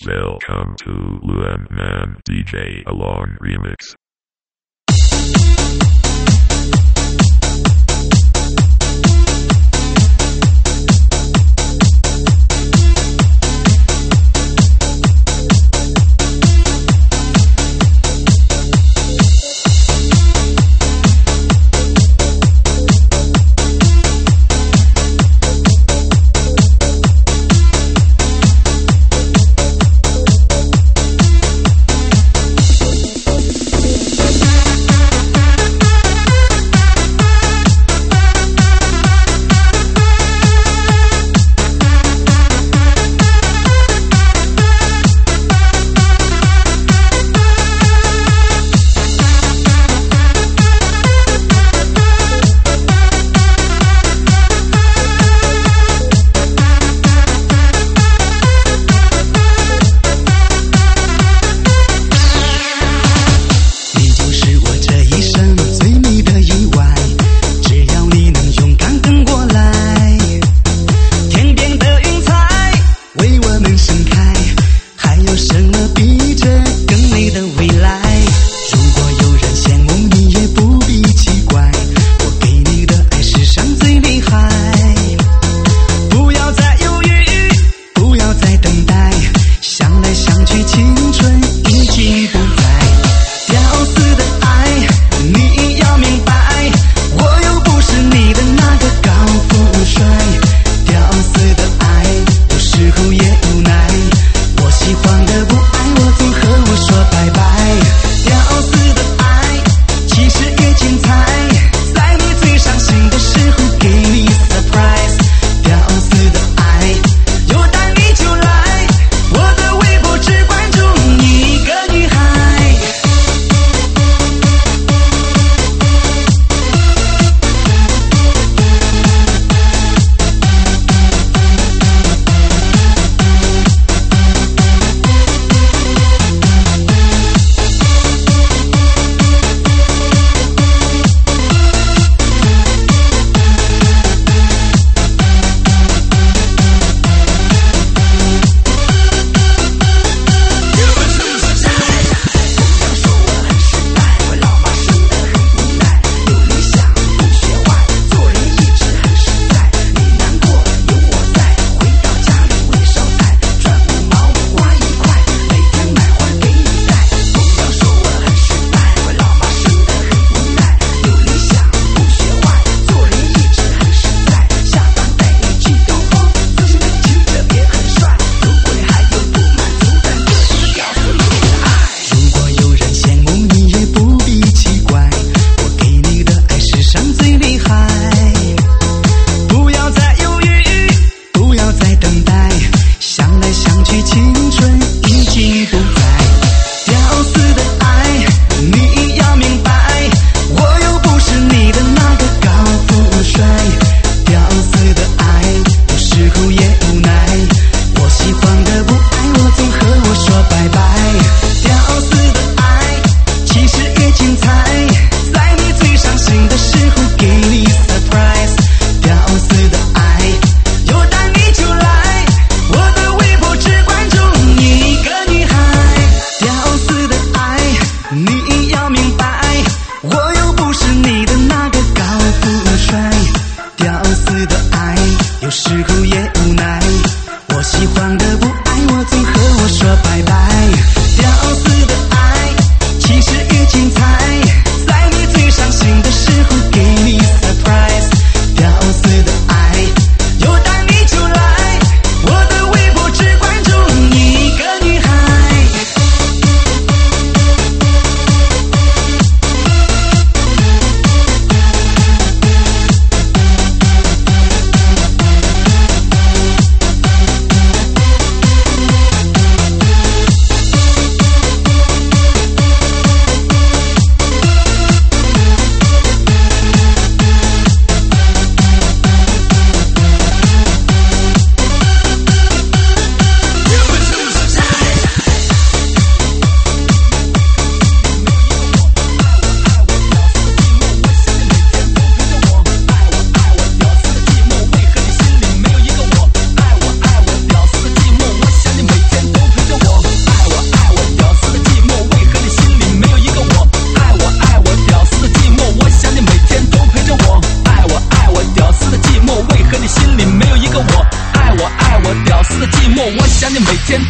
Welcome to Luan Man DJ Along Remix.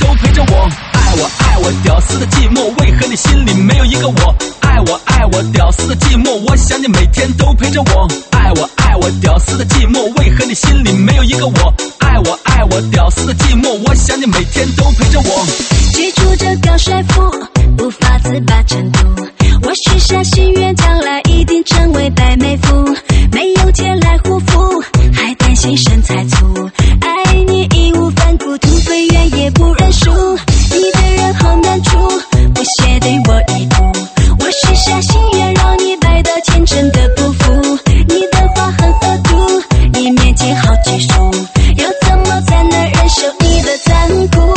都陪着我。爱我爱我屌丝的寂寞，为何你心里没有一个我？爱我爱我屌丝的寂寞，我想你每天都陪着我。爱我爱我屌丝的寂寞，为何你心里没有一个我？爱我爱我屌丝的寂寞，我想你每天都陪着我。 记住这高帅富，无法自拔程度。我许下心愿，将来一定成为白眉妇，没有钱来护肤，还担心身材粗。爱你义无反顾，土匪远也不认输。你对人好难处，不屑对我一步。我许下心愿，让你白到虔诚的不服。你的话很恶毒，你面前好拘束，要怎么才能忍受你的残酷？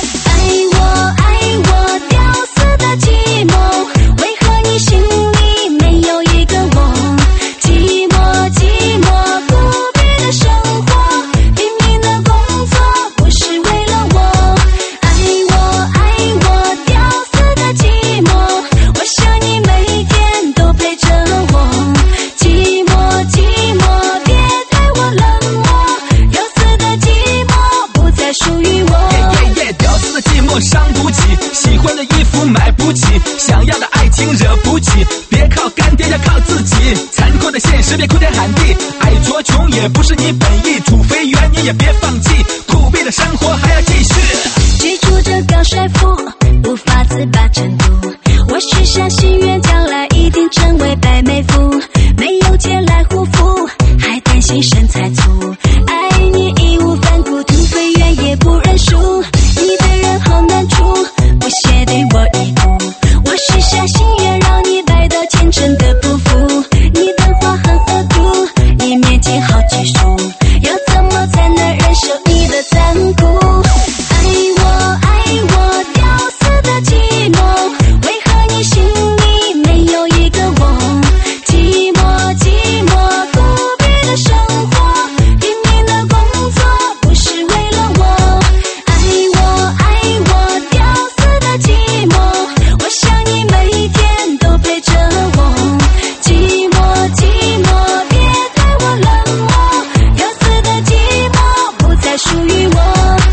屌丝的寂寞，为何你心里没有一个我？寂寞寂寞不必的生活，拼命的工作不是为了我。爱我屌丝的寂寞，我想你每天都陪着我。寂寞寂寞别对我冷漠，屌丝的寂寞不再属于我。 屌丝的寂寞伤不起，喜欢的衣服买不起，想要的爱情惹不起，别靠干爹要靠自己，残酷的现实别哭天喊地，爱捉穷也不是你本意，土肥圆你也别放弃，苦逼的生活还要继续。 记住这高帅富，无法自拔程度。我许下心愿，将来一定成为白眉妇，没有钱来护肤，还担心身材粗。爱你义无反顾，土匪远也不认输。你对人好难处，不屑对我一步。我许下心愿，让你白到虔诚的不服。你的话很恶毒，你面前好拘束，要怎么才能忍受你的残酷？爱我屌丝的寂寞，为何你心里没有一个我？寂寞寂寞不必的生活，拼命的工作不是为了我。爱我屌丝的寂寞，我想你每天都陪着我。寂寞寂寞别对我冷漠，屌丝的寂寞不再属于我。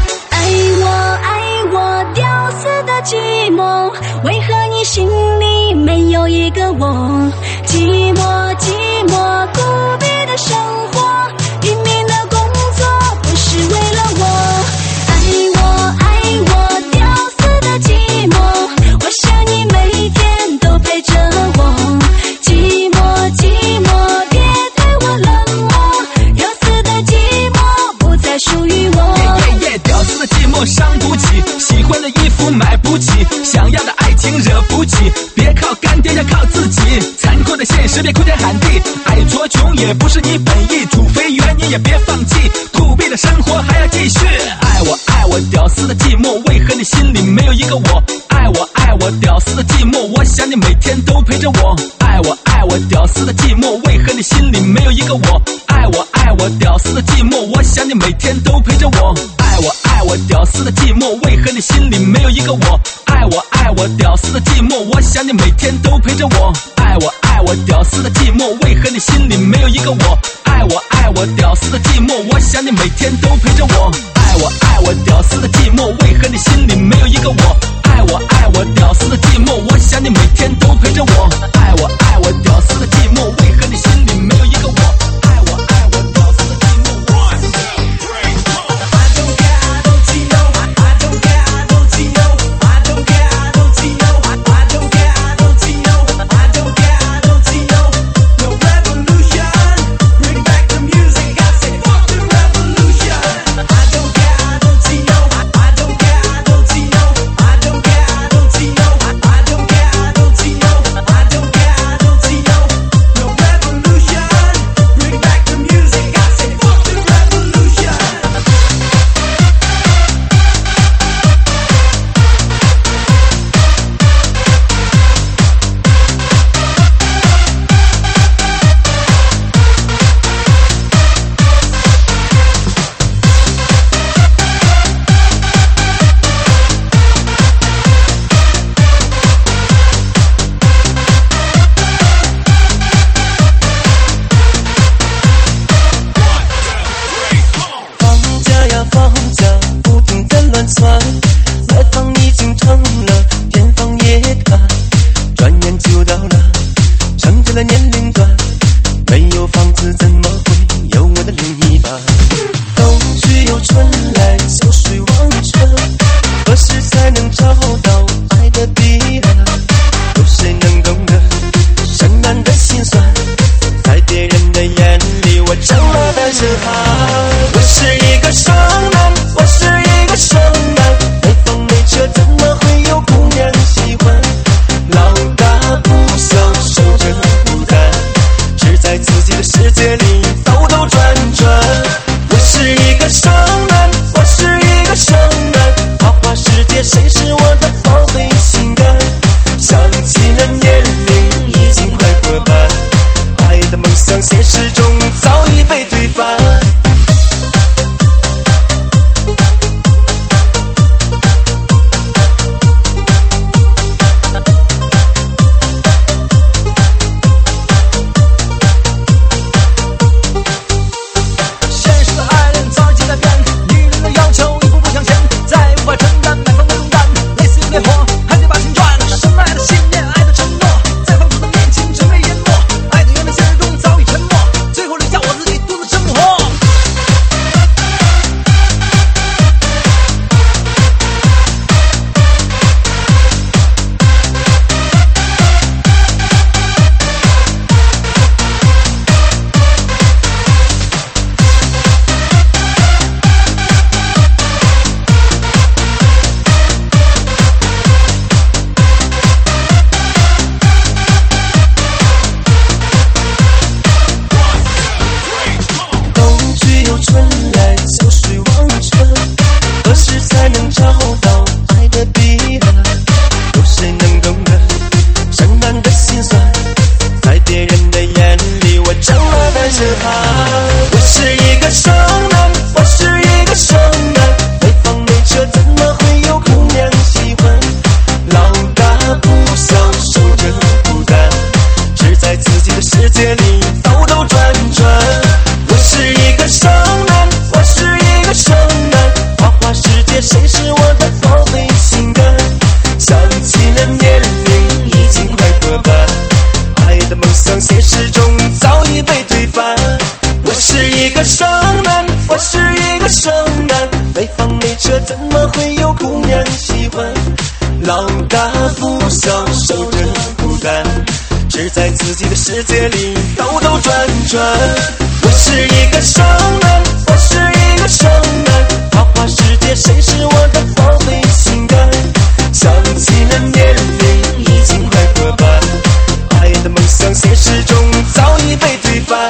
爱我屌丝的寂寞，为何你心里没有一个我？寂寞寂寞孤僻的生活，拼命的工作不是为了我。爱我屌丝的寂寞，我想你每天都陪着我。寂寞寂寞别对我冷漠，屌丝的寂寞不再属于我。 屌丝的寂寞伤不起，喜欢的衣服买不起，想要的爱情惹不起，别靠干爹要靠自己，残酷的现实别哭天喊地，爱捉穷也不是你本意，土肥圆你也别放弃，苦逼的生活还要继续。爱我屌丝的寂寞，为何你心里没有一个我？爱我屌丝的寂寞，我想你每天都陪着我。爱我屌丝的寂寞，为何你心里没有一个我？爱我屌丝的寂寞，我想你每天都陪着我。爱我屌丝的寂寞，为何你心里没有一个我？爱我屌丝的寂寞，我想你每天都陪着我。爱我屌丝的寂寞，为何你心里没有一个我？爱我屌丝的寂寞，我想你每天都陪着我。爱我屌丝的寂寞，为何你心里没有一个我？爱我屌丝的寂寞，我想你每天都陪着我。爱我屌丝的寂寞，为何你心里没有一个我？爱我屌丝的寂寞。 I 老大不小，守着孤单，只在自己的世界里兜兜转转。我是一个少男，我是一个少男，花花世界谁是我的宝贝心肝？想起那年龄已经快过半，爱的梦想现实中早已被推翻。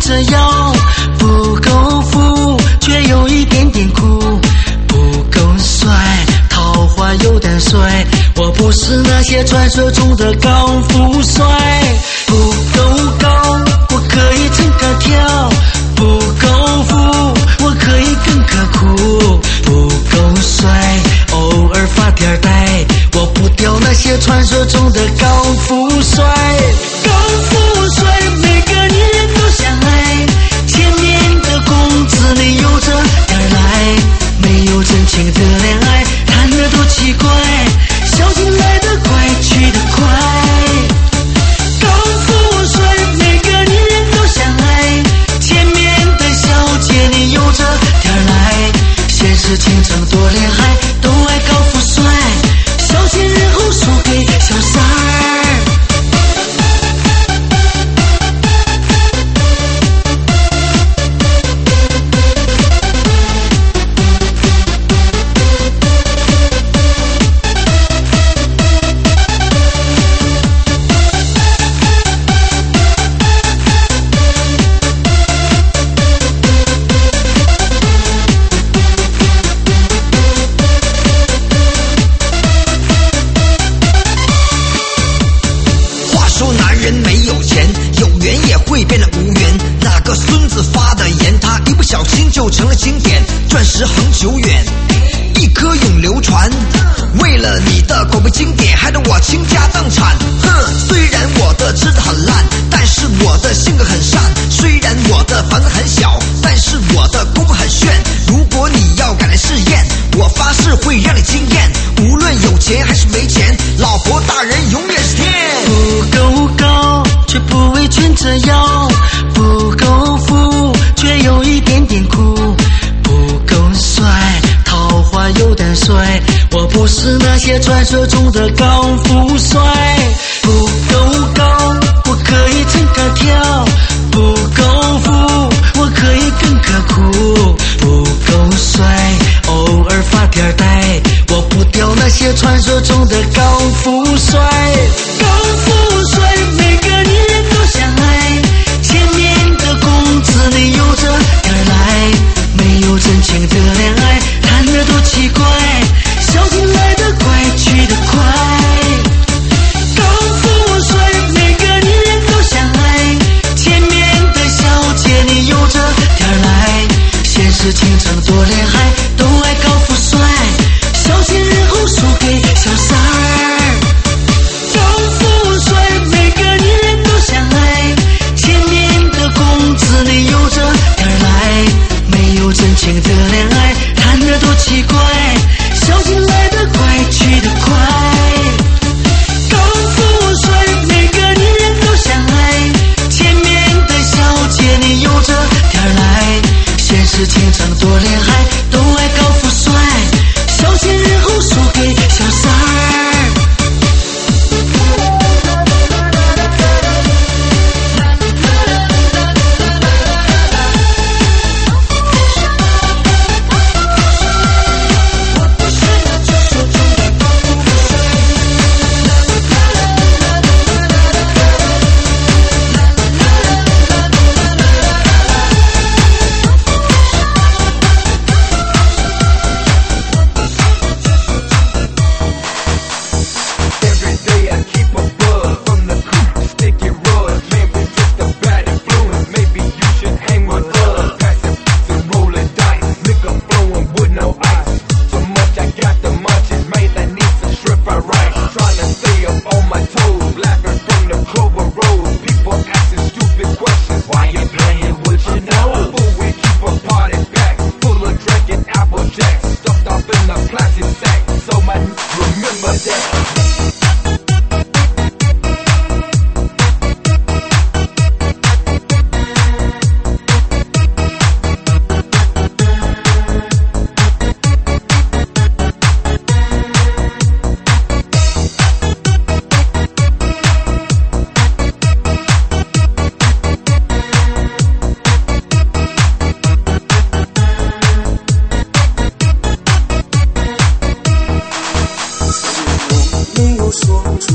着腰，不够富，却有一点点酷，不够帅，桃花有点衰。我不是那些传说中的高富帅，不够高，我可以整个跳，不够富，我可以更可酷，不够帅，偶尔发点呆，我不屌那些传说中的高富帅。高富帅每个女人都想爱，前面的公子你有着点来，没有真情的恋爱，谈的都奇怪，小心来得快去得快。高富帅每个女人都想爱，前面的小姐你有着点来，现实情场多恋爱，都爱高富帅，小心日后输给小三儿。 就成了经典，钻石恒久远，一颗永流传。为了你的口碑经典，害得我倾家荡产。虽然我的吃的很烂，但是我的性格很善。虽然我的房子很小，但是我的功夫很炫。如果你要敢来试验，我发誓会让你惊艳。无论有钱还是没钱，老婆大人永远是天。 不够高，却不会蜷着腰，不够富，却有一点点酷，不够帅，桃花有点衰。我不是那些传说中的高富帅，不够高，我可以整个跳，不够富，我可以更可酷，不够帅，偶尔发点呆，我不屌那些传说中的高富帅。高富帅每个女人都想爱，前面的公子你有着点来，没有真情的恋爱，谈的都奇怪，小心来得快去得快。高富帅每个女人都想爱，前面的小姐你有着点来，现实情场多恋爱，都爱高富帅，小心日后输给小三儿。高富帅每个女人都想爱，前面的公子你有着点来，没有真情的恋爱，谈的都奇怪，小心来得快去得快。高富帅每个女人都想爱，前面的小姐你有着点来，现实情场多恋爱，都爱高富帅，小心日后输给小三儿。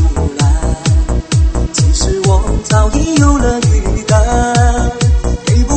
早已有了预感，给我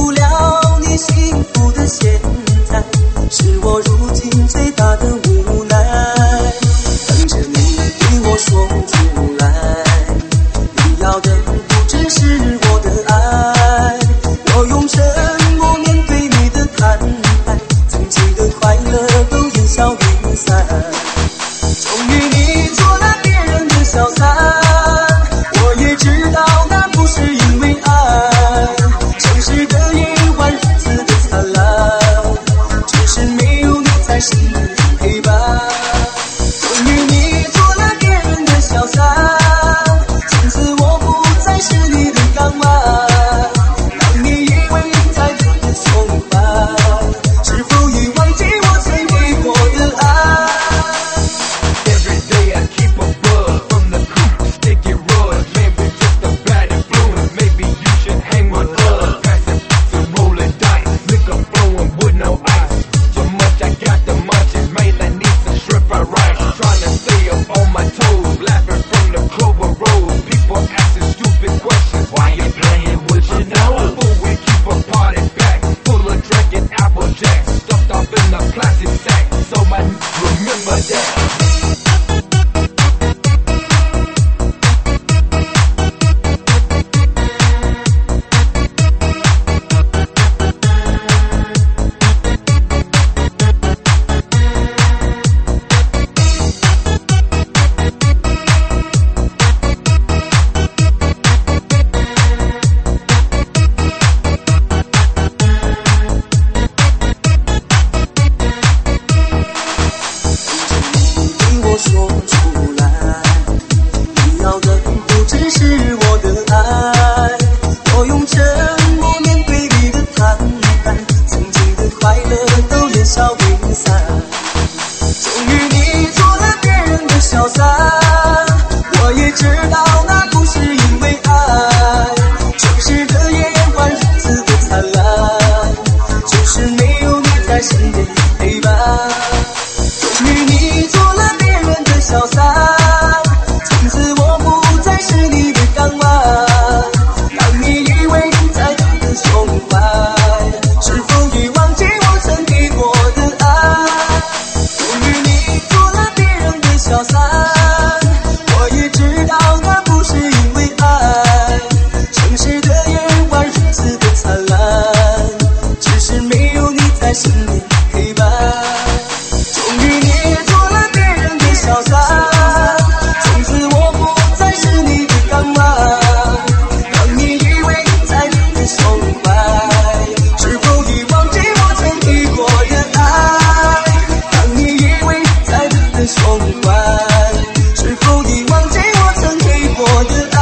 散。我也知道那不是因为爱，城市的夜晚如此的灿烂，只是没有你在身边陪伴。终于你也做了别人的小三，从此我不再是你的港湾。当你以为在你的胸怀，是否已忘记我曾给过的爱？当你以为在你的胸怀，是否已忘记我曾给过的爱？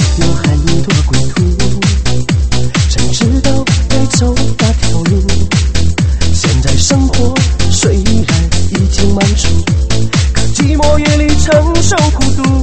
有很多归途，谁知道该走哪条路？现在生活虽然已经满足，可寂寞夜里承受孤独。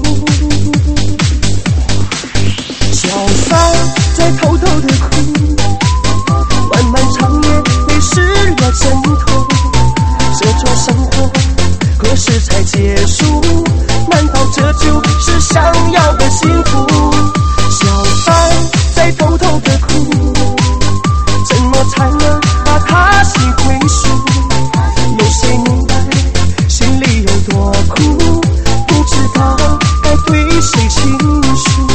小三在偷偷的哭，漫漫长夜泪湿了枕头。这种生活何时才结束？难道这就是想要的幸福？小三在偷偷的哭，怎么才能把他心归属？有谁明白心里有多苦？不知道该对谁倾诉。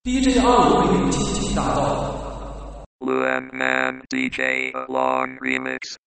DJ 25为你倾情打造。 Luan Man DJ Along Remix